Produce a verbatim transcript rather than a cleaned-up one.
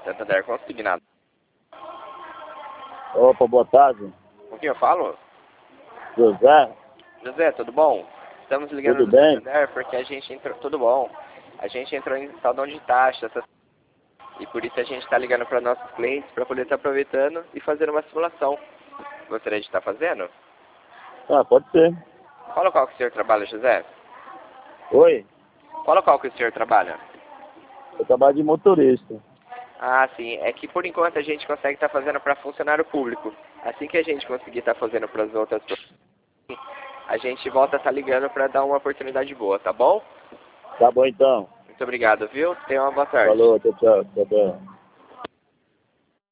Santander Consignado. Opa, boa tarde. Com quem eu falo? José, José, tudo bom? Estamos ligando Tudo do bem? Santander porque a gente entrou... Tudo bom. A gente entrou em saldão de taxa essa... e por isso a gente está ligando para nossos clientes para poder estar aproveitando e fazer uma simulação. Gostaria de estar fazendo? ah, pode ser. Qual local que o senhor trabalha, José? Oi, Qual local que o senhor trabalha? eu trabalho de motorista. Ah, sim. É que por enquanto a gente consegue estar fazendo para funcionário público. Assim que a gente conseguir estar fazendo para as outras pessoas, a gente volta a estar ligando para dar uma oportunidade boa, tá bom? Tá bom então. Muito obrigado, viu? Tenha uma boa tarde. Falou, tchau, tchau, tchau, tchau.